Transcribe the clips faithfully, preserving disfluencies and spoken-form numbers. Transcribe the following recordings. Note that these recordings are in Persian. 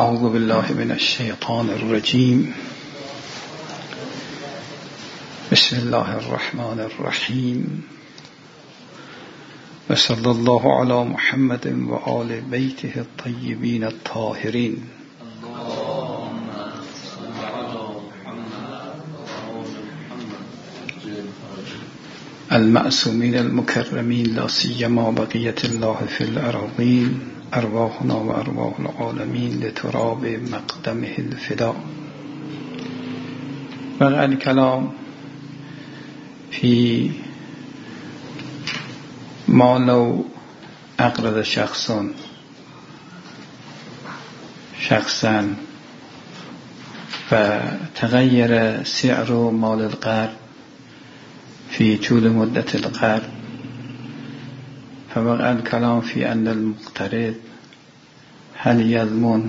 اعوذ بالله من الشیطان الرجیم. بسم الله الرحمن الرحیم و صلی الله علی محمد و آل بیته الطیبین الطاهرین. المعصومین المکرمین لا سیما بقیت الله فی الارضین ارواحنا و ارواح العالمین لتراب مقدمه الفدا. وقع الكلام في ما لو أقرض شخص شخصا فتغير سعر مال القرض في طول مدة القرض، فوقع الكلام في أن المقترض هل يضمن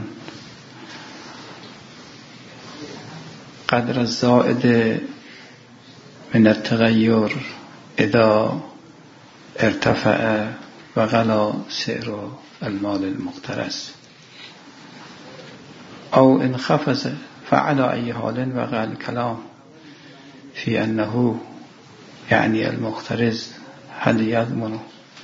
قدر الزائد من التغير إذا ارتفع وغلا سعر المال المقترض أو انخفض، فعلى أي حال وقع الكلام في أنه يعني المقترض هل يضمن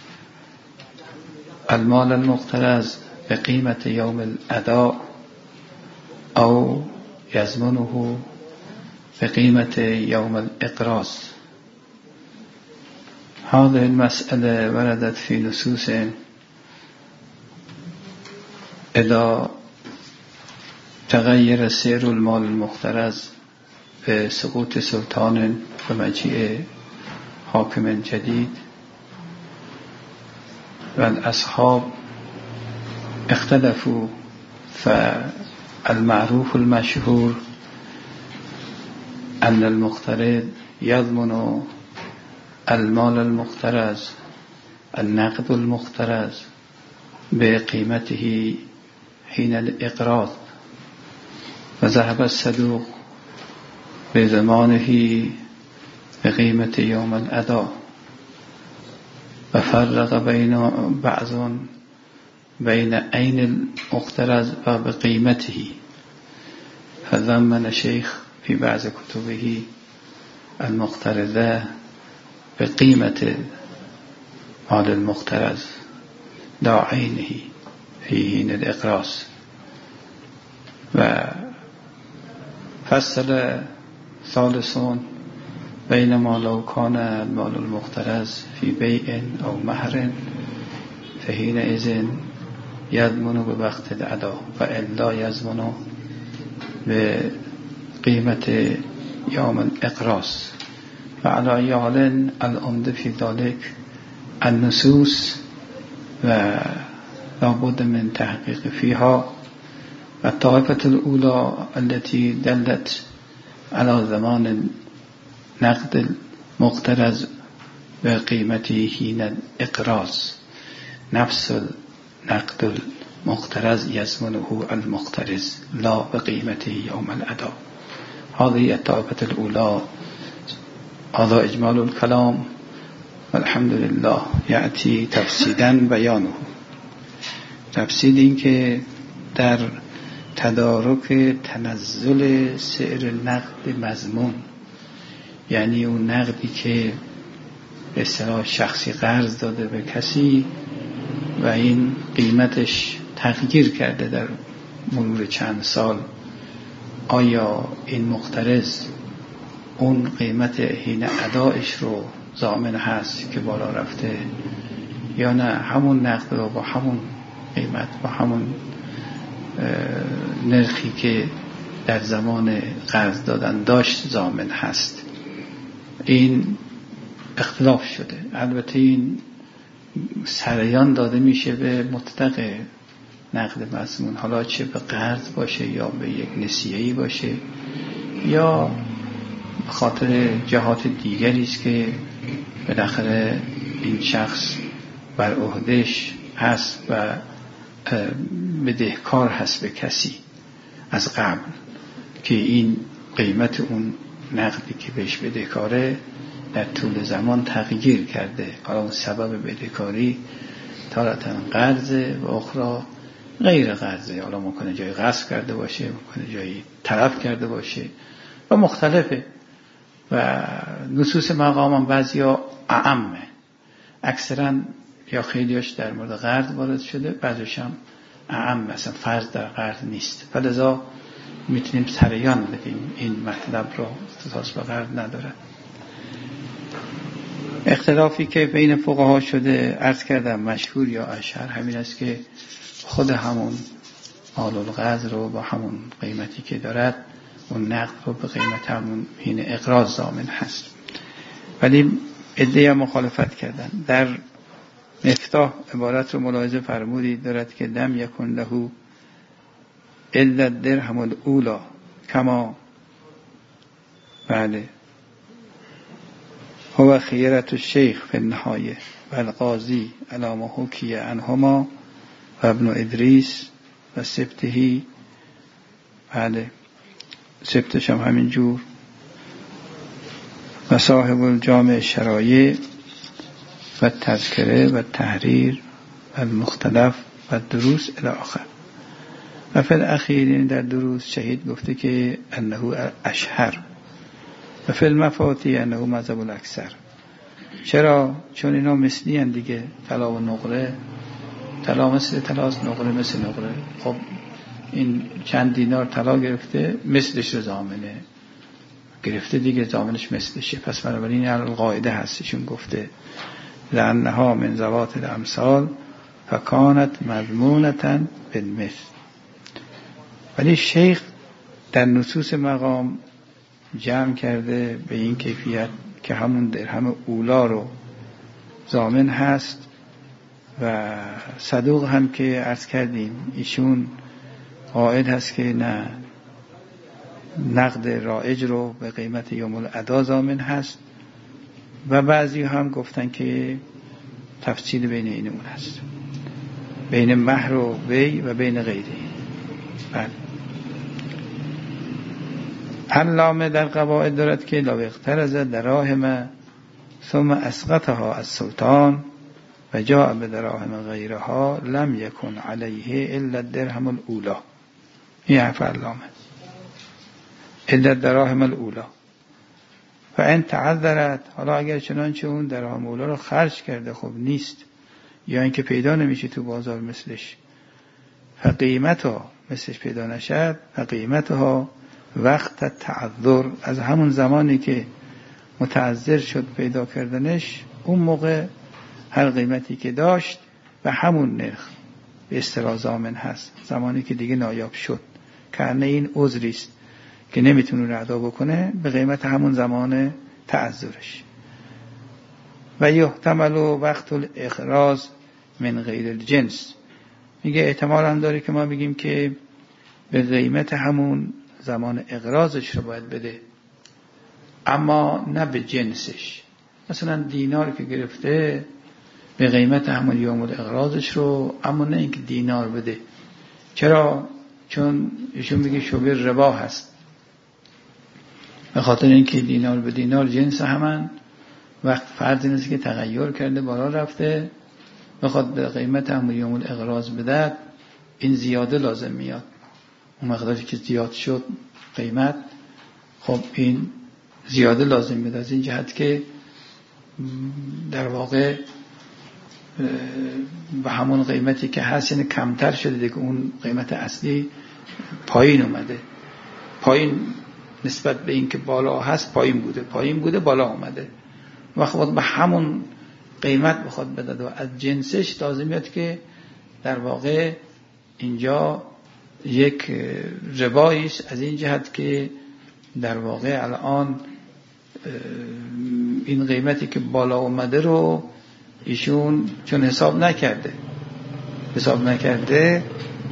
المال المقترض بقيمة يوم الأداء أو يضمنه بقيمة يوم الإقراض. هذه المسألة وردت في نصوص إذا تغير سعر المال المقترض بسقوط سلطان ومجيء حاكم جديد، والأصحاب اختلفوا، فالمعروف المشهور أن المقترض يضمن المال المقترض النقد المقترض بقيمته حين الإقراض، وذهب الصدوق بضمانه بقيمة يوم الأداء، وفرق بين بعض بين أين المقترض وبقيمته، فضمن الشيخ في بعض كتبه المقترضة بقيمة مال المقترض لا عينه في حين الإقراض، وفصل ثالثون بينما لو كان المال المقترض في بيع أو مهر فحينئذ يضمن بوقت الأداء وإلا يضمن بقيمة يوم الإقراض. وعلى أي حال العمدة في ذلك النصوص ولا بد من تحقيق فيها. الطائفة الأولى التي دلت على ضمان نقد المقترض بقيمته حين الإقراض، نفس نقد المقترض يضمنه المقترض لا بقيمته يوم الأداء. هذه الطائفة الأولى. هذا إجمال الكلام، والحمد لله يأتي تفصيلا بيانه. تفصيل این که در تدارک تنزل سعر نقد مضمون، یعنی اون نقدی که به اصطلاح شخصی قرض داده به کسی و این قیمتش تغییر کرده در مرور چند سال، آیا این مقترض اون قیمت حین ادایش رو ضامن هست که بالا رفته یا نه همون نقد رو با همون قیمت با همون نرخی که در زمان قرض دادن داشت ضامن هست؟ این اختلاف شده. البته این سریان داده میشه به مطلق نقد مضمون، حالا چه به قرض باشه یا به یک نسیه‌ای باشه یا به خاطر جهات دیگری است که بالاخره این شخص بر عهده‌اش هست و بدهکار هست به کسی از قبل که این قیمت اون نقدی که بهش بدهکاره در طول زمان تغییر کرده. حالا اون سبب بدهکاری تارتاً قرض و اخرى غیر قرضه، حالا ممکنه جای غصب کرده باشه، ممکنه جایی تلف کرده باشه و مختلفه. و نصوص مقام هم بعضیا اعمه، اکثرا یا خیلیاش در مورد قرض وارد شده، بعضیش هم اعم، مثلا فرض در قرض نیست. فلذا میتونیم سریان بدیم این مطلب رو، اختصاص به قرض نداره. اختلافی که بین فقها شده، عرض کردم مشهور یا اشهر همین است که خود همون مال القرض رو با همون قیمتی که دارد اون نقد رو به قیمت همون حین اقراض ضامن هست. ولی عده‌ای هم مخالفت کردن. در مفتاح عبارت رو ملاحظه فرمودید دارد که لم یکن له الا الدرهم الاولی کما بله هو خیرت الشیخ فی النهایه و القاضی علی ما حکی عنهما و ابن ادریس و سبتهی، بله سبتش هم همین جور، و صاحب الجامع شرایع و تذکره و تحریر و المختلف و دروس الی آخر. و فی الاخیر در دروس شهید گفته که انه اشهر و فی المفاتیح انه مذهب الاکثر. چرا؟ چون اینا مثلی هن دیگه، طلا و نقره، طلا مثل طلاست، نقره مثل نقره. خب این چند دینار طلا گرفته، مثلش رو ضامنه گرفته دیگه، ضامنش مثلشه. پس بنابراین القاعده هستشون گفته لأنها من ذوات الامثال فکانت مضمونة بالمثل. ولی شیخ در نصوص مقام جمع کرده به این کیفیت که همون درهم اولا رو ضامن هست. و صدوق هم که عرض کردیم ایشون قائل هست که نه، نقد رایج رو به قیمت یوم الادا ضامن هست. و بعضی هم گفتن که تفصیل بین این اون هست، بین مهر و بی و بین غیره. بله. علامه در قواعد دارد که لو اقترض دراهم ثم اسقطها السلطان و جاء بدراهم غیرها لم یکن علیه الا الدرهم الاولی. این حرف علامه، الا الدراهم الاولی. و ان تعذرت، حالا اگر چنانچه اون درهم اولی رو خرج کرده خب نیست، یا اینکه پیدا نمیشه تو بازار مثلش، فقیمتها مثلش پیدا نشد، فقیمتها وقت تعذر، از همون زمانی که متعذر شد پیدا کردنش، اون موقع هر قیمتی که داشت و همون نرخ به اصطلاح ضامن هست. زمانی که دیگه نایاب شد، کرنه این عذری است که نمیتونه رو ادا بکنه، به قیمت همون زمان تعذرش. و یحتمل وقت الاقراض من غیر الجنس، میگه احتمال هم داره که ما بگیم که به قیمت همون زمان اقراضش رو باید بده، اما نه به جنسش. مثلا دینار که گرفته به قیمت همون یوم الاقراضش رو، اما نه اینکه دینار بده. چرا؟ چون ایشون میگه شبه ربا هست، به خاطر اینکه دینار به دینار جنس همن. وقت فرض نیست که تغییر کرده بالا رفته بخواد به قیمت همون یوم الاقراض بده، این زیاده لازم میاد. اون مقداری که زیاد شد قیمت، خب این زیاده لازم میاد، از این جهت که در واقع به همون قیمتی که هست یعنی کمتر شده دیگه، اون قیمت اصلی پایین اومده. پایین نسبت به این که بالا هست پایین بوده، پایین بوده بالا اومده. وقت به همون قیمت بخواد بده و از جنسش لازم میاد که در واقع اینجا یک ربایی است، از این جهت که در واقع الان این قیمتی که بالا اومده رو ایشون چون حساب نکرده حساب نکرده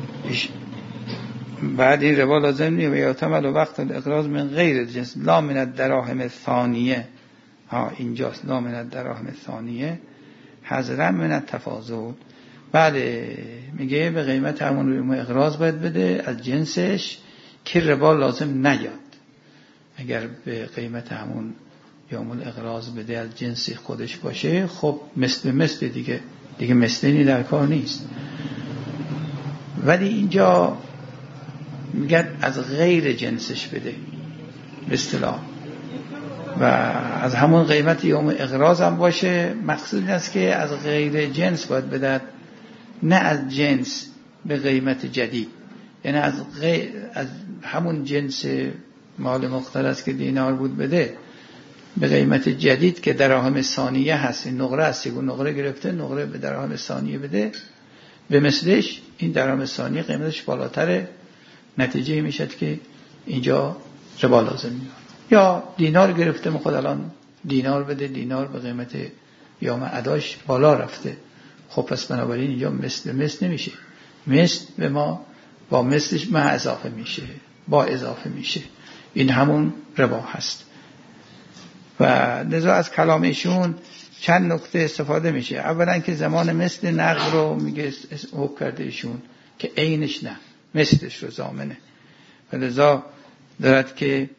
بعد این ربا لازم نیست. و یعتمد وقت الاقراض من غیر الجنس لا من الدراهم الثانیه، ها اینجاست لا من الدراهم الثانیه حذرا من التفاضل. بله میگه به قیمت همون روی اقراض باید بده از جنسش که ربا لازم نیاد. اگر به قیمت همون یوم الاقراض بده از جنسی خودش باشه، خب مثل مثل دیگه دیگه مثلی در کار نیست. ولی اینجا میگن از غیر جنسش بده به اصطلاح، و از همون قیمت یوم اقراض هم باشه. مقصود این است که از غیر جنس باید بدهد، نه از جنس به قیمت جدید. یعنی از, غیر از همون جنس مال مختلط که دینار بود بده به قیمت جدید که دراهم ثانیه هست. این نقره هست، یه نقره گرفته، نقره به دراهم ثانیه بده به مثلش. این دراهم ثانیه قیمتش بالاتره، نتیجه میشد که اینجا ربا لازم میاد. یا دینار گرفته، خود الان دینار بده، دینار به قیمت یوم اداش بالا رفته، خب پس بنابراین اینجا مثل مثل نمیشه، مثل به ما با مثلش ما اضافه میشه، با اضافه میشه. این همون ربا هست. و لذا از کلام ایشون چند نکته استفاده میشه. اولا که زمان مثل نقد رو میگه حکم کرده ایشون که عینش نه، مثلش رو ضامنه. و لذا دارد که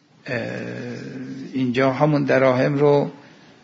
اینجا همون دراهم رو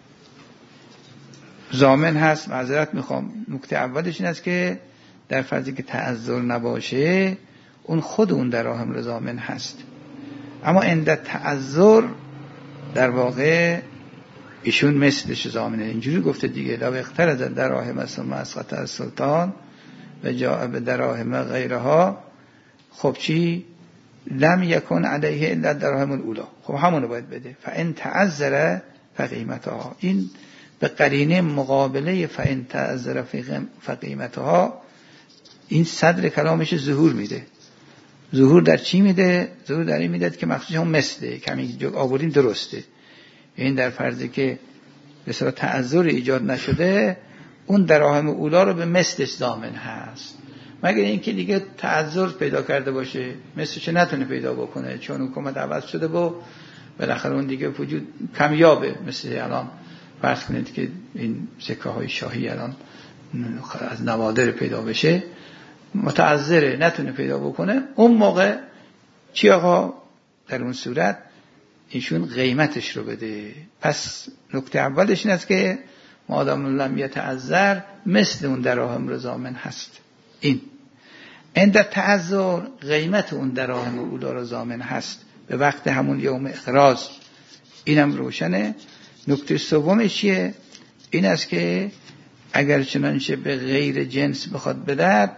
ضامن هست. معذرت میخوام، نکته اولش این است که در فرضی که تعذر نباشه اون خود اون دراهم رو ضامن هست. اما عند تعذر در واقع ایشون مثلش ضامنه. اینجوری گفته دیگه، لو اقترض دراهم ثم اسقط السلطان و جاء به دراهم غیرها، خب چی؟ لم یکن علیه الا دراهم الاولی. خب همونو باید بده. فان تعذر فقیمتها، این به قرینه مقابله فان تعذر فقیمتها این صدر کلامش ظهور میده. ظهور در چی میده؟ ظهور در این میده که مخصوص هم مثله کمی آوردیم درسته. این در فرضی که به صورت تعذر ایجاد نشده اون دراهم اولا رو به مثلش ضامن هست، مگر اینکه دیگه تعذر پیدا کرده باشه، مثلش نتونه پیدا بکنه چون حکومت عوض شده و بالاخره اون دیگه وجود کمیابه. مثل الان فرض کنید که این سکه های شاهی الان از نوادر پیدا بشه، متعذره نتونه پیدا بکنه، اون موقع چی آقا؟ در اون صورت ایشون قیمتش رو بده. پس نکته اولش این است که مادام لم یتعذر مثل اون دراهم رو ضامن هست. این عند تعذر قیمت اون دراهم اولا رو ضامن هست به وقت همون یوم اقراض. اینم روشنه. نکته سومش چیه؟ این است که اگر چنانچه به غیر جنس بخواد بدهد،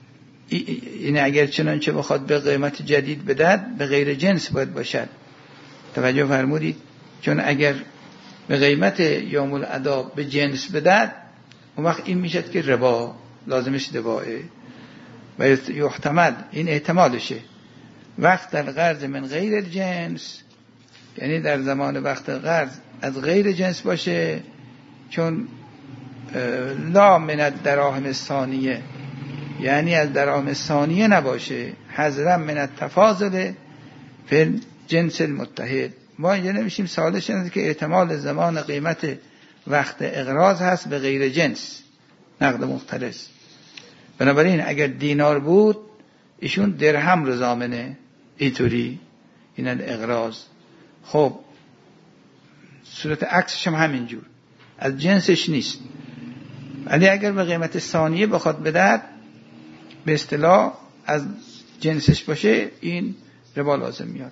این اگر چنانچه بخواد به قیمت جدید بدهد به غیر جنس باید باشد. توجه فرمودید؟ چون اگر به قیمت یوم الادا به جنس بدهد اون وقت این میشد که ربا لازمش دبائه و یحتمل، این احتمالشه، وقت در قرض من غیر جنس، یعنی در زمان وقت قرض از غیر جنس باشه، چون لا من الدراهم ثانیه، یعنی از دراهم ثانیه نباشه، حذرا من التفاضل فی جنس المتحد. ما اینجا نمیشیم سوالش اینه که احتمال زمان قیمت وقت اقراض هست به غیر جنس نقد مختلط. بنابراین اگر دینار بود ایشون درهم رو ضامنه، اینطوری این الاقراض. خب صورت عکسش هم همینجور، از جنسش نیست. ولی اگر به قیمت ثانیه بخواد بدهد به اصطلاح از جنسش باشه، این ربا لازم میاد.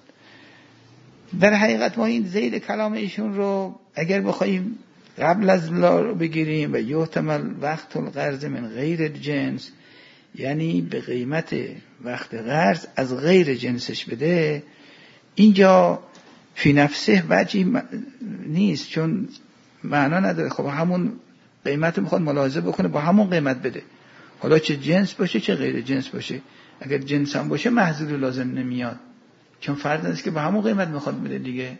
در حقیقت ما این زید کلام ایشون رو اگر بخوایم قبل از لا رو بگیریم و یحتمل وقت القرض من غیر جنس، یعنی به قیمت وقت قرض از غیر جنسش بده، اینجا فی نفسه وجهی نیست، چون معنا نداره. خب همون قیمت میخواد ملاحظه بکنه، با همون قیمت بده، حالا چه جنس باشه چه غیر جنس باشه. اگر جنس هم باشه محذوری لازم نمیاد، چون فرض است که با همون قیمت میخواد بده دیگه.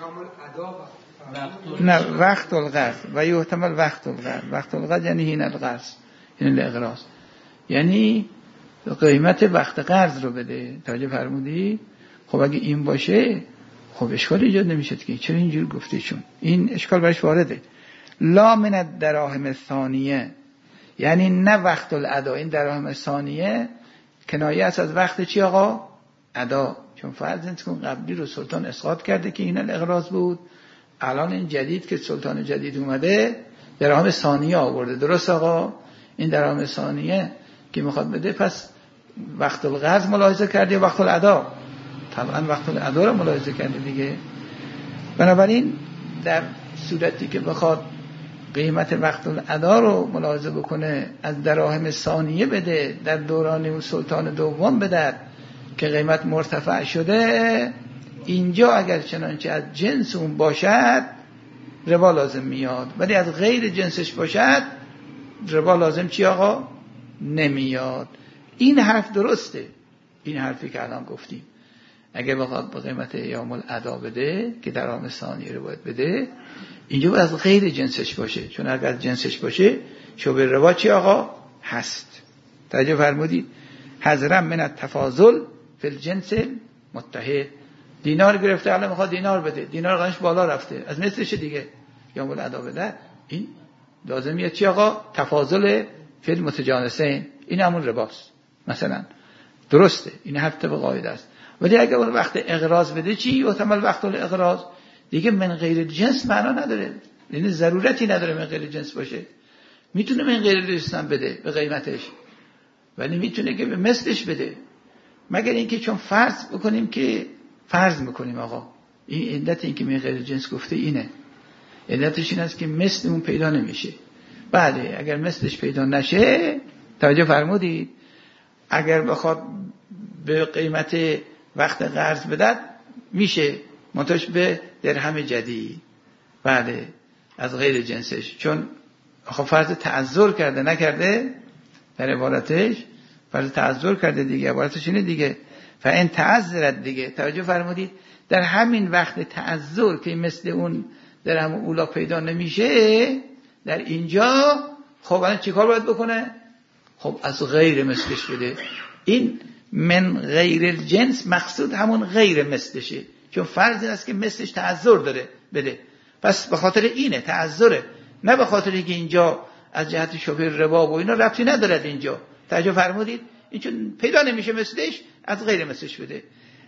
نه وقت القرض و یحتمل وقت القرض، وقت القرض یعنی هین القرض، یعنی الاقراض، یعنی قیمت وقت قرض رو بده. توجه فرمودی؟ خب اگه این باشه خب اشکال ایجاد نمیشه که چرا اینجور گفته، چون این اشکال برش وارده. لا من الدراهم الثانیه، یعنی نه وقت الادا. این دراهم ثانیه کنایه است از وقت چی آقا؟ ادا. چون فرض کن قبلی رو سلطان اسقاط کرده که این الاقراض بود، الان این جدید که سلطان جدید اومده دراهم ثانیه آورده. درست آقا؟ این دراهم ثانیه که میخواد بده، پس وقت القرض ملاحظه کردی یا وقت الادا؟ طبعا وقت الادا رو ملاحظه کردی دیگه. بنابراین در صورتی که بخواد قیمت وقت الادا رو ملاحظه بکنه، از دراهم ثانیه بده، در دوران اون سلطان دوم بده که قیمت مرتفع شده، اینجا اگر چنانچه از جنس اون باشد ربا لازم میاد، ولی از غیر جنسش باشد ربا لازم چی آقا؟ نمیاد. این حرف درسته، این حرفی که الان گفتیم. اگر بخواد به قیمت ایام الادا بده که درهم ثانیه رو باید بده، اینجا باید از غیر جنسش باشه، چون اگر از جنسش باشه شبه ربا چی آقا؟ هست. توجه فرمودید؟ حذرا من التفاضل فی الجنس متحد. دینار گرفته الان میخواد دینار بده، دینار قیمتش بالا رفته، از مثلش دیگه ایام الادا بده، این لازمیه چی آقا؟ تفاضل فی المتجانسین. این همون رباست مثلا. درسته، این حرف طبق قاعده است. ولی اگه اون وقت اقراض بده چی؟ یحتمل وقت الاقراض دیگه من غیر جنس معنا نداره، یعنی ضرورتی نداره من غیر جنس باشه. میتونه من غیر جنس هم بده به قیمتش، ولی میتونه که به مثلش بده، مگر اینکه چون فرض بکنیم که فرض میکنیم آقا این علت این که من غیر جنس گفته اینه، علتش این است که مثل اون پیدا نمیشه. بله اگر مثلش پیدا نشه، توجه فرمودید، اگر بخواد به قیمت وقت قرض بدد میشه، منتهاش به درهم جدید. بله از غیر جنسش، چون خب فرض تعذر کرده نکرده در عبارتش، فرض تعذر کرده دیگه، عبارتش اینه دیگه، فان تعذرت دیگه. توجه فرمودید؟ در همین وقت تعذر که مثل اون درهم اولا پیدا نمیشه، در اینجا خب الان چیکار باید بکنه؟ خب از غیر مثلش بده. این من غیر جنس مقصود همون غیر مثلشه، چون فرض این است که مثلش تعذر داره بده، پس به خاطر اینه تعذره، نه به خاطر اینکه اینجا از جهت شبه ربا و اینا ربطی ندارد اینجا. توجه فرمودید؟ این چون پیدا نمیشه مثلش، از غیر مثلش بده.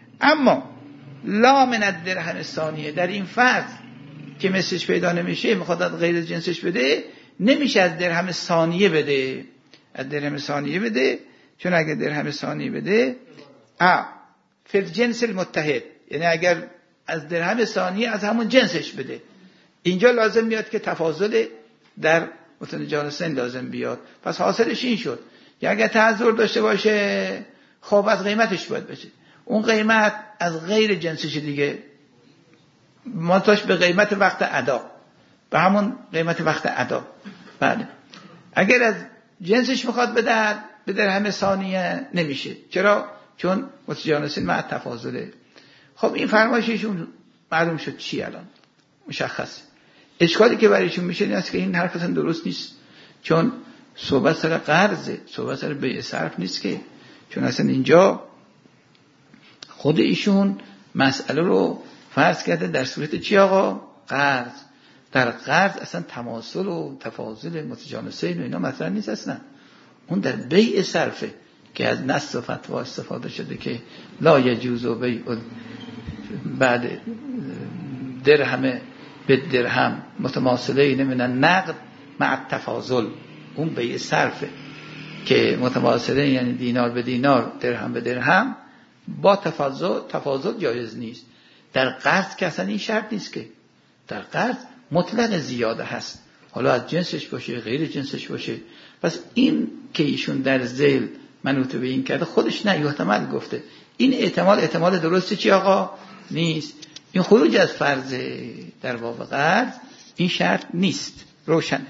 اما لا من الدرهم ثانیه، در این فرض که مثلش پیدا نمیشه میخواد از غیر جنسش بده، نمیشه از درهم ثانیه بده، از درهم ثانیه بده، چون اگر درهم ثانیه بده ا فی الجنس المتحد، یعنی اگر از درهم ثانیه از همون جنسش بده، اینجا لازم میاد که تفاضل در متجانسین لازم بیاد. پس حاصلش این شد که اگر تعذر داشته باشه خب از قیمتش باید بشه، اون قیمت از غیر جنسش دیگه، منتهاش به قیمت وقت ادا، به همون قیمت وقت ادا. بله اگر از جنسش میخواد بده به درهم ثانیه نمیشه. چرا؟ چون متجانسین مع تفاضله. خب این فرمایششون معلوم شد چی الان مشخص. اشکالی که برایشون میشه این است که این حرف اصلا درست نیست، چون صحبت سر قرضه، صحبت سر بیع صرف نیست که، چون اصلا اینجا خود ایشون مسئله رو فرض کرده در صورت چی آقا؟ قرض. در قرض اصلا تماثل و تفاضل متجانسین و اینا مثلا نیست اصلا، اون در بیع صرفه که از نص و فتوا استفاده شده که لا یجوز و بیع بعد درهم به درهم متماثلین من النقد مع التفاضل، اون بیع صرفه که متماثلین یعنی دینار به دینار درهم به درهم با تفاضل تفاضل جایز نیست. در قرض که اصلا این شرط نیست، که در قرض مطلق زیاده هست، حالا از جنسش باشه غیر جنسش باشه. پس این که ایشون در ذیل منوط به این کرده خودش نه یحتمل گفته، این احتمال احتمال درسته چی آقا؟ نیست. این خروج از فرض در باب قرض این شرط نیست، روشنه.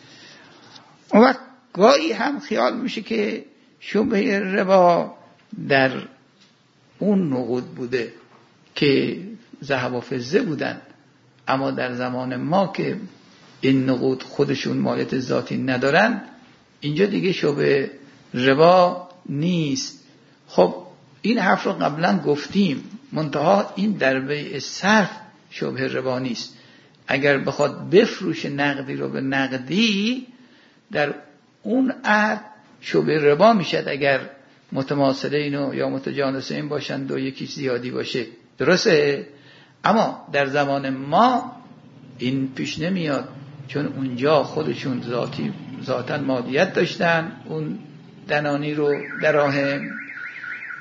اون وقت گاهی هم خیال میشه که شبهه ربا در اون نقود بوده که ذهب و فضه بودن، اما در زمان ما که این نقود خودشون مالیت ذاتی ندارن، اینجا دیگه شبهه ربا نیست. خب این حرف رو قبلا گفتیم، منتها این در بیع صرف شبهه ربا نیست. اگر بخواد بفروش نقدی رو به نقدی، در اون عهد شبهه ربا میشد اگر متماثلین یا متجانسین باشند و یکی زیادی باشه، درسته؟ اما در زمان ما این پیش نمیاد، چون اونجا خودشون ذاتی ذاتاً مادیت داشتن، اون دنانی رو دراهم،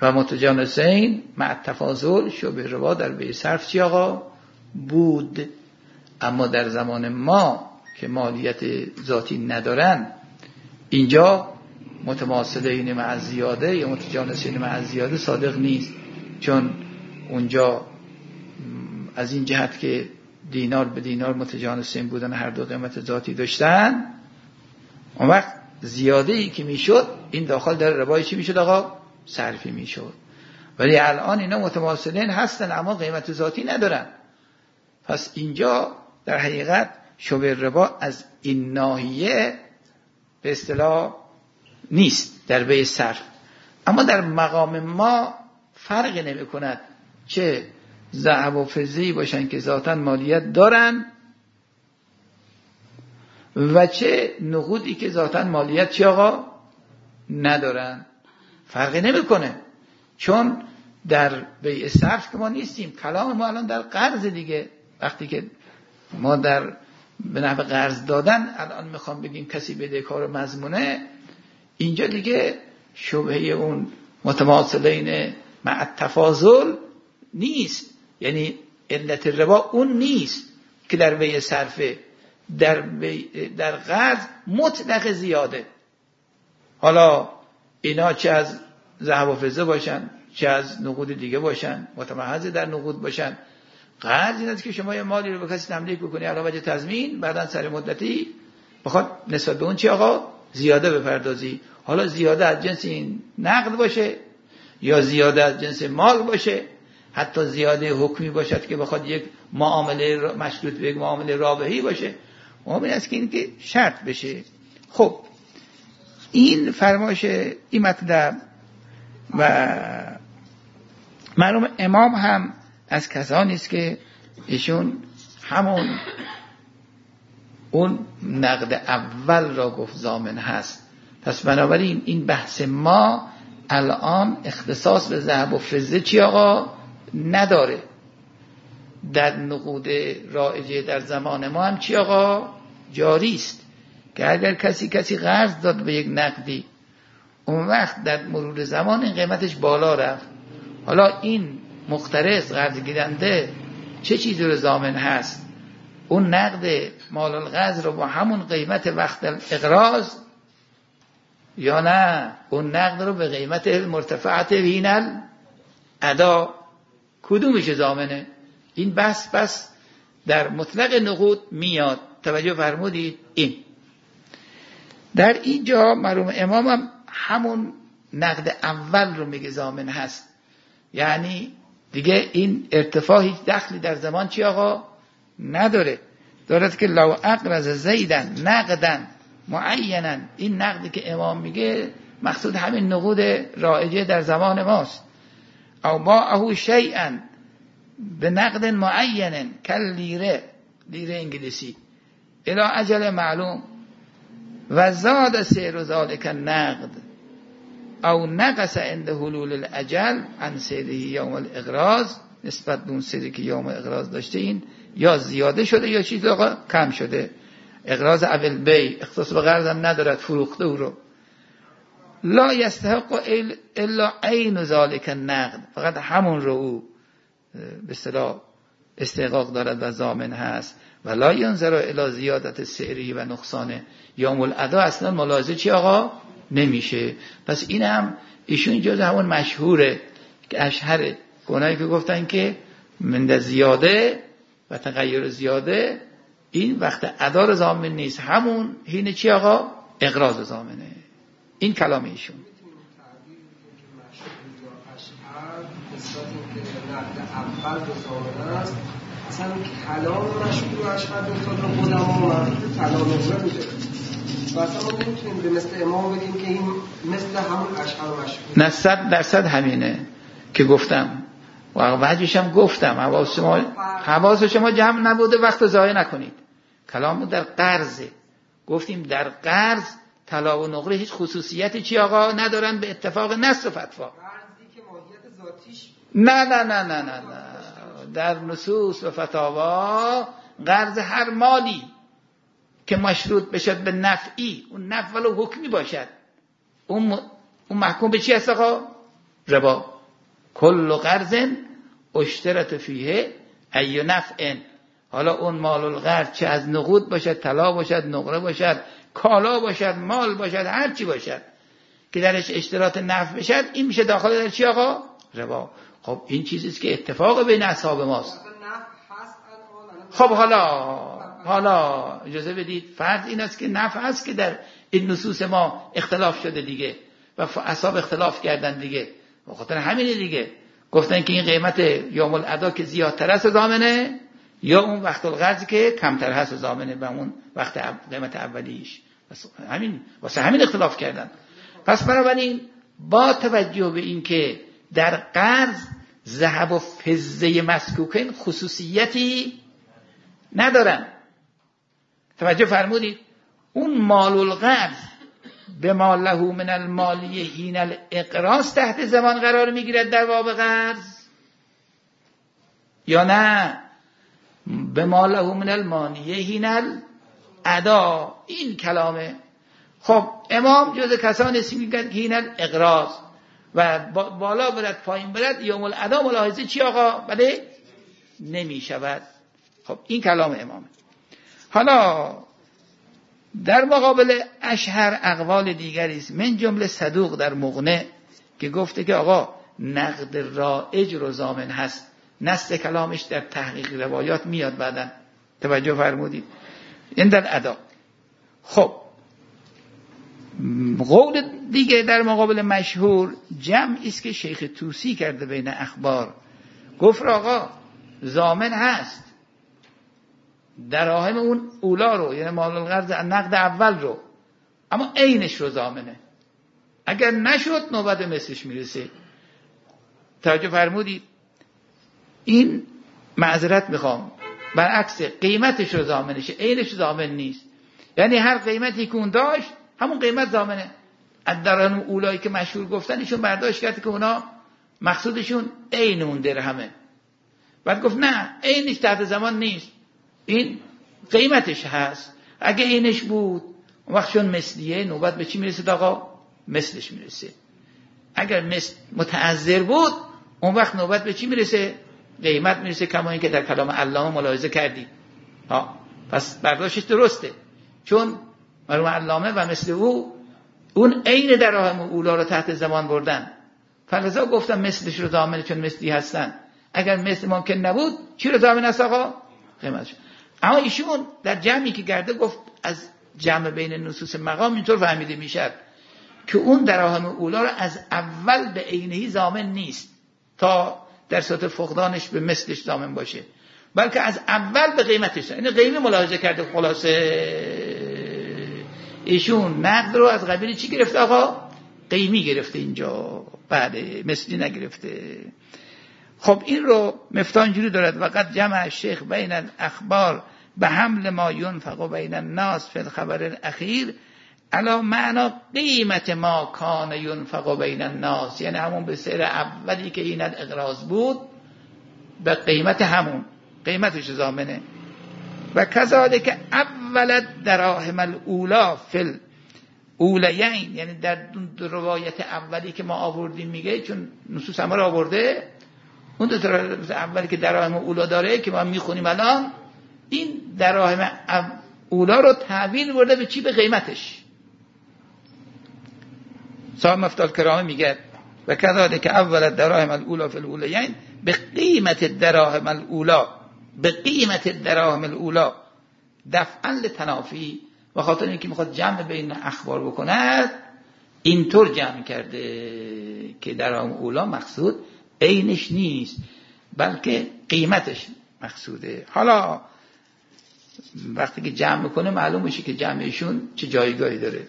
و متجانسین مع تفاضل شبه ربا در بی صرف چی آقا بود. اما در زمان ما که مالیت ذاتی ندارن، اینجا متماثلین مع زیاده یا متجانسین مع زیاده صادق نیست، چون اونجا از این جهت که دینار به دینار متجانسین بودن، هر دو قیمت ذاتی داشتن، اون وقت زیاده ای که میشد این داخل در ربای چی میشد آقا؟ صرفی میشد. ولی الان اینا متماثلین هستن اما قیمت ذاتی ندارن. پس اینجا در حقیقت شبه ربا از این ناحیه به اصطلاح نیست در بی صرف. اما در مقام ما فرق نمی کند چه ذهب و فضه‌ای باشن که ذاتاً مالیت دارن و چه نقودی که ذاتاً مالیت چی آقا ندارن، فرقی نمیکنه. چون در بیع صرف که ما نیستیم، کلام ما الان در قرض دیگه. وقتی که ما در به نحو قرض دادن الان میخوام بگیم کسی بدهکار مضمونه، اینجا دیگه شبهه اون متماثلین مع تفاضل نیست. یعنی علت ربا اون نیست که در بیع صرفه، در بی در قرض مطلق زیاده. حالا اینا چه از ذهب و فضه باشن چه از نقود دیگه باشن، متمحض در نقود باشن، قرض این است که شما یه مالی رو به کسی تملیک بکنی علاوه بر تضمین، بعداً سر مدتی بخواد نسبت به اون چی آقا زیاده بپردازی. حالا زیاده از جنس این نقد باشه یا زیاده از جنس مال باشه، حتی زیاده حکمی باشد که بخواد یک معامله مشروط به یک معامله رابحی باشه، مهم است که این که شرط بشه. خب این فرمایش این مطلب و مرحوم امام هم از کسانی است که ایشون همون اون نقد اول را گفت ضامن هست. پس بنابراین این بحث ما الان اختصاص به ذهب و فضه چی آقا نداره. در نقود رایجه در زمان ما هم چی آقا جاری است که اگر کسی کسی قرض داد به یک نقدی، اون وقت در مرور زمان این قیمتش بالا رفت، حالا این مقترض قرض گیرنده چه چیزی رو ضامن هست؟ اون نقد مال القرض رو با همون قیمت وقت الاقراض یا نه اون نقد رو به قیمت مرتفعت وینل ادا؟ کدومش ضامنه؟ این بس بس در مطلق نقود میاد. توجه فرمودید؟ این در اینجا مرحوم امام هم همون نقد اول رو میگه ضامن هست. یعنی دیگه این ارتفاع هیچ دخلی در زمان چی آقا نداره. دارد که لو اقرض زیدن نقدن معینا، این نقدی که امام میگه مقصود همین نقود رایجه در زمان ماست. او ما اهو شیئا به نقد معین کل لیره، لیره انگلیسی، الی اجل معلوم و زاد سیر ذالک نقد او نقص عند حلول الاجل عن سیره یوم الاقراض، نسبت به اون سیری که یوم اقراض داشته این یا زیاده شده یا چیز آقا کم شده. اقراض اول بی اختصاص به قرض هم ندارد، فروخته او رو. لا یستحق الا عین ذالک النقد، فقط همون رو او به اصطلاح استحقاق دارد و ضامن هست. و لا ینظر الی زیادت سعری و نقصان یوم الادا، اصلا ملاحظه چی آقا نمیشه. پس این هم ایشون جز همون مشهوره که اشهر اونایی که گفتن که من زیاده و تغییر زیاده این وقت ادا رو ضامن نیست، همون حین چی آقا اقراض ضامنه. این کلام ایشون. اول دو ضامن است، اصلا کلام مشهور اشهر دو تا قدما مربوط کلام نظر بوده و اصلا ما نمیتونیم به مثل امام بگیم که این مثل همون اشهر مشهور نه، صد درصد همینه که گفتم و وجهش هم گفتم. حواس شما حواس شما جمع نبوده، وقت ضایع نکنید. کلام در قرضه، گفتیم در قرض طلا و نقره هیچ خصوصیتی چی آقا ندارن به اتفاق نص و فتوا. قرضی که ماهیت ذاتیش نه نه نه نه نه نه در نصوص و فتاوا قرض هر مالی که مشروط بشد به نفعی، اون نفع ولو حکمی باشد، اون اون محکوم به چی است آقا؟ ربا. کل قرض اشترط فیه ای نفع، حالا اون مال القرض چه از نقود باشد، طلا باشد، نقره باشد، کالا باشد، مال باشد، هر چی باشد که درش اشتراط نفع بشد، این میشه داخل در چی آقا؟ ربا. خب این چیزیست که اتفاق بین اصحاب ماست. خب حالا حالا اجازه بدید، فرض این است که نفع است که در این نصوص ما اختلاف شده دیگه و اصحاب اختلاف کردن دیگه، به خاطر همینه دیگه گفتن که این قیمت یوم الادا که زیادتر است ضامنه، یا اون وقت القرض که کمتر هست ضامنه به اون وقت قیمت اولیش. همین واسه همین اختلاف کردن. پس بنابراین با توجه به این که در قرض ذهب و فضه مسکوکین خصوصیتی ندارن، توجه فرمودید، اون مال القرض به ما له من المالیه حین الاقراض تحت زمان قرار میگیرد در باب قرض، یا نه به ما له من المالیه حین الادا؟ این کلامه. خب امام جز کسانی است میگن که حین الاقراض و بالا برد پایین برد یوم الادا ملاحظه چی آقا؟ بله نمی شود. خب این کلام امامه. حالا در مقابل اشهر اقوال دیگری است، من جمله صدوق در مغنی که گفته که آقا نقد رایج رو ضامن هست، نص کلامش در تحقیق روایات میاد بعداً، توجه فرمودید، این در ادا. خب قول دیگه در مقابل مشهور جمعی است که شیخ طوسی کرده بین اخبار، گفت آقا ضامن هست دراهم اون اولا رو، یعنی مال القرض نقد اول رو، اما عینش رو ضامنه، اگر نشد نوبت مثلش میرسه. توجه فرمودید؟ این معذرت میخوام برعکس قیمتش رو ضامنشه، عینش ضامن نیست، یعنی هر قیمتی که اون داشت همون قیمت ضامنه. از دراهم اولایی که مشهور گفتن ایشون برداشت کرد که اونا مقصودشون عین اون درهمه، بعد گفت نه عینش تحت زمان نیست، این قیمتش هست. اگه اینش بود اون وقت چون مثلیه نوبت به چی میرسه آقا؟ مثلش میرسه. اگر مثل متعذر بود اون وقت نوبت به چی میرسه؟ قیمت میرسه، کما این که در کلام علامه ملاحظه کردی. ها پس برداشتش درسته، چون مرحوم علامه و مثل او اون عین دراهم اولا رو تحت زمان بردن، فلذا گفتم مثلش رو ضامنه چون مثلی هستن. اگر مثل ممکن نبود چی رو ضامن است آقا؟ قیمتش. اما ایشون در جمعی که گرده گفت از جمع بین نصوص مقام اینطور فهمیده میشد که اون دراهم اولا رو از اول به عینهی ضامن نیست تا در صورت فقدانش به مثلش ضامن باشه، بلکه از اول به قیمتش. این قیمه ملاحظه کرده. خلاصه ایشون نقد رو از قبیل چی گرفته آقا؟ قیمی گرفته اینجا، بله مثلی نگرفته. خب این رو مفتاح اینجوری دارد: وقت جمع شیخ بین الاخبار به حمل ما ینفق بین الناس فی الخبر الاخیر علا معنا قیمت ما کان ینفق بین الناس، یعنی همون به سعر اولی که این الاقراض بود به قیمت همون قیمتش ضامنه. و کذالک اول دراهم الاولا فی الاولین، یعنی در روایت اولی که ما آوردیم میگه، چون نصوص همه رو آورده، اون دو تا اولی که دراهم اولا داره که ما میخونیم الان، این دراهم اولا رو تحویل برده به چی؟ به قیمتش. صاحب مفتاح الکرامه میگه و کذالک اول دراهم الاولا فی الاولین به قیمت دراهم الاولا، به قیمت دراهم الاولا دفعا لتنافی، و خاطر اینکه میخواد جمع بین اخبار بکند اینطور جمع کرده که دراهم اولا مقصود عینش نیست بلکه قیمتش مقصوده. حالا وقتی که جمع میکنه معلوم میشه که جمعشون چه جایگاهی داره.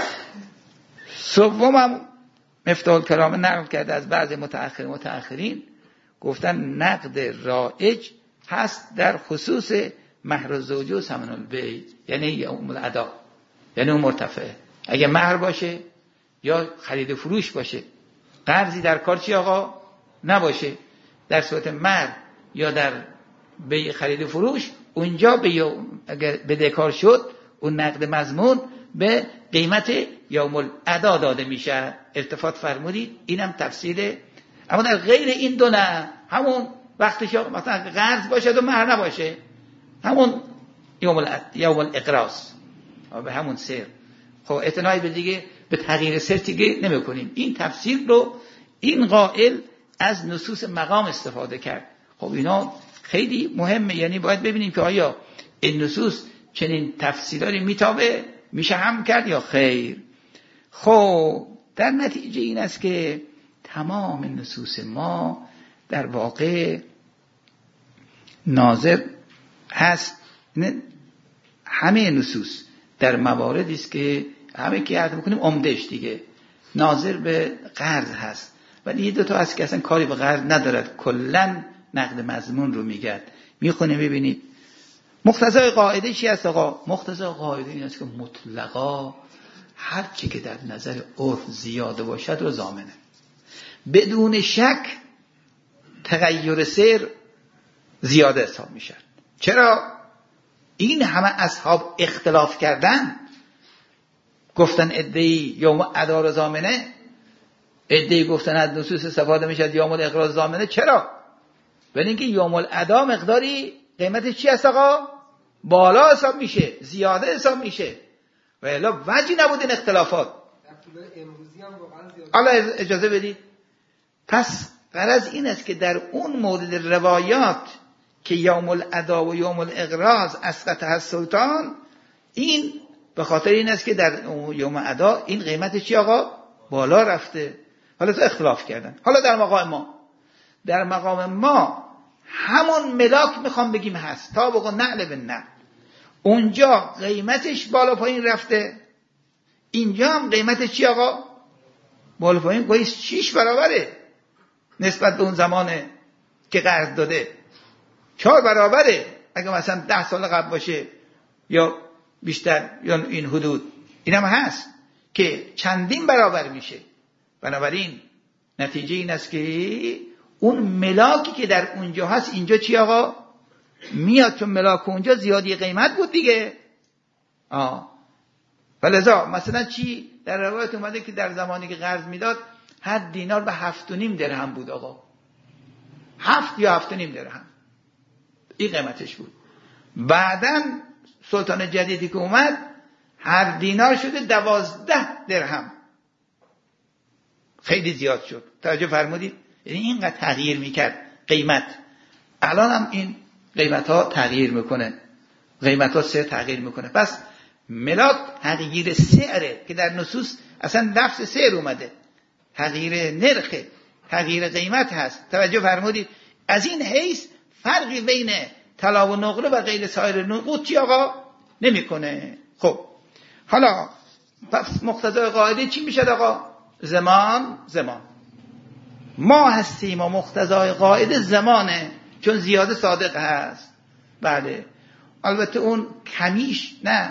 سوم هم مفتاح الکرامه نقل کرده از بعض متأخر متأخرین، گفتن نقد رایج هست در خصوص مهر الزوجه و ثمن البیع، یعنی یوم الادا، یعنی اون مرتفعه. اگه مهر باشه یا خرید فروش باشه، قرضی در کار چی آقا نباشه، در صورت مهر یا در بیع خرید فروش، اونجا به اگر بدهکار شد اون نقد مضمون به قیمت یوم الادا داده میشه. التفات فرمودید اینم تفصیله. اما در غیر این دو نه، همون وقتی که مثلا قرض باشد و مهر نباشه، همون یوم ال یوم الاقراض به همون سر. خب اعتنایی به دیگه به تغییر سر دیگه نمی‌کنیم. این تفسیر رو این قائل از نصوص مقام استفاده کرد. خب اینا خیلی مهمه، یعنی باید ببینیم که آیا این نصوص چنین تفسیراتی میتابه میشه هم کرد یا خیر. خب در نتیجه این است که تمام نصوص ما در واقع ناظر هست، همه نصوص در مواردی است که همه که عرض میکنیم عمدهش دیگه ناظر به قرض هست، ولی یه دو تا هست که اصلا کاری به قرض ندارد، کلا نقد مضمون رو میگرد. میخونه ببینید مقتضای قاعده چی است آقا؟ مقتضای قاعده این است که مطلقا هر چی که در نظر عرف زیاده باشد رو ضامنه، بدون شک تغییر سیر زیاده حساب میشه. چرا؟ این همه اصحاب اختلاف کردن، گفتن عده‌ای یوم ادا رو ضامنه، عده‌ای گفتن از نصوص استفاده میشه یوم الاقراض ضامنه. چرا؟ ولی اینکه یوم الادا مقداری قیمتش چی است آقا؟ بالا حساب میشه، زیاده حساب میشه، و الا وجهی نبود این اختلافات. حالا اجازه بدید. پس غرض این است که در اون مورد روایات که یوم الادا و یوم الاقراض اسقط السلطان، این به خاطر این است که در یوم ادا این قیمت چی آقا؟ بالا رفته. حالا تو اختلاف کردن. حالا در مقام ما در مقام ما همون ملاک میخوام بگیم هست تا بگو نعل به نه، اونجا قیمتش بالا پایین رفته، اینجا هم قیمتش چی آقا؟ بالا پایین گویی شیش برابره نسبت به اون زمانه که قرض داده، چهار برابره اگه مثلا ده سال قبل باشه یا بیشتر یا این حدود. اینم هست که چندین برابر میشه. بنابراین نتیجه این است که اون ملاکی که در اونجا هست اینجا چی آقا؟ میاد، چون ملاک اونجا زیادی قیمت بود دیگه. آه ولذا مثلا چی در روایت اومده که در زمانی که قرض میداد هر دینار به هفت و نیم درهم بود آقا، هفت یا هفت و نیم درهم این قیمتش بود. بعداً سلطان جدیدی که اومد هر دینار شده دوازده درهم، خیلی زیاد شد. توجه فرمودید؟ یعنی اینقدر تغییر میکرد قیمت. الان هم این قیمت ها تغییر میکنه، قیمت ها سعر تغییر میکنه. پس ملاک تغییر سعره که در نصوص اصلا لفظ سعر اومده، تغییر نرخ، تغییر قیمت هست. توجه فرمودید؟ از این حیث فرقی بین طلا و نقره و غیر سایر نقود چی آقا نمیکنه. خب حالا پس مقتضای قاعده چی میشه آقا؟ زمان. زمان ما هستیم و مقتضای قاعده زمانه، چون زیاده صادق هست. بله البته اون کمیش نه،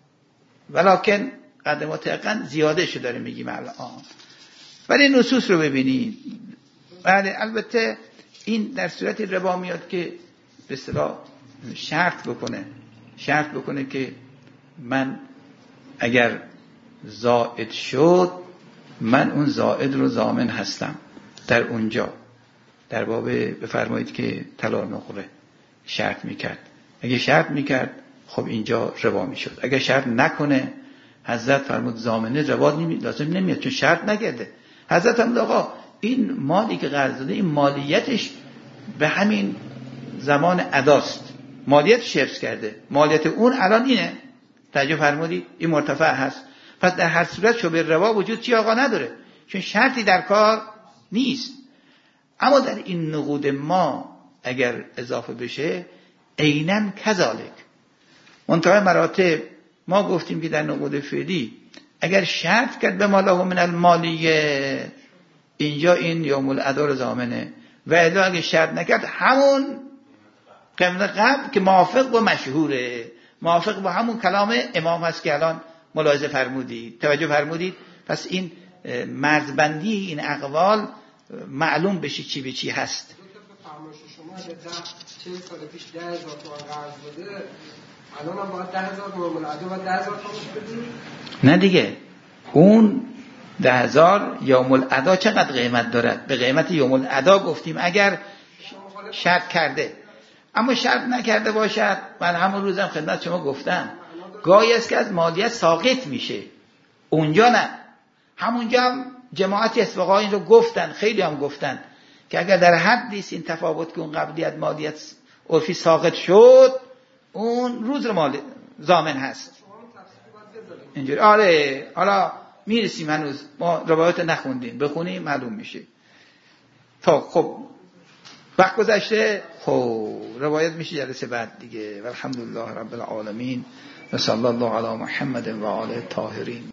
ولکن قدر متقن زیاده شو داره میگیم الان. ولی نصوص رو ببینید. بله البته این در صورت ربا میاد که به اصطلاح شرط بکنه شرط بکنه که من اگر زائد شد من اون زائد رو ضامن هستم. در اونجا در باب بفرمایید که طلا نقره شرط میکرد، اگه شرط میکرد خب اینجا ربا میشد. اگه شرط نکنه حضرت فرمود ضامنه ربا نمی... لازم نمیاد، چون شرط نکرده. حضرت فرمود آقا این مالی که قرض داده این مالیتش به همین زمان اداست، مالیت شرط کرده، مالیت اون الان اینه. توجه فرمودی؟ این مرتفع هست. پس در هر صورت شبه ربا وجود چی آقا نداره، چون شرطی در کار نیست. اما در این نقود ما اگر اضافه بشه عیناً کذالک. منتهای مراتب ما گفتیم که در نقود فعلی اگر شرط کرد به ماله من المالیه، اینجا این یوم الادا رو ضامنه، و الا اگه شرط نکرد همون قبل قبل که موافق با مشهوره، موافق با همون کلام امام هست که الان ملاحظه فرمودید. توجه فرمودید؟ پس این مرزبندی این اقوال معلوم بشه چی به چی هست. شما اگه ده چهل سال پیش ده هزار تومان قرض بده، الان هم باید ده هزار تومان ادا باید ده هزار تومانش بدید؟ نه دیگه، اون ده هزار یوم الادا چقدر قیمت دارد؟ به قیمت یوم الادا گفتیم اگر شرط کرده. اما شرط نکرده باشد، من همون روزم خدمت شما گفتم گاهی است که از مالیت ساقط میشه، اونجا نه. همونجا هم جماعتی از فقها این رو گفتن، خیلی هم گفتن که اگر در حدی این تفاوت که اون قبلیت مالیت عرفی ساقط شد، اون روز رو مال ضامن هست. اینجوری آره، حالا میرسیم، هنوز ما روایت نخوندیم، بخونیم معلوم میشه. تا خب وقت گذشته، خب روایت میشه جلسه بعد دیگه. والحمدلله رب العالمین و صلی الله علی محمد و آله الطاهرین.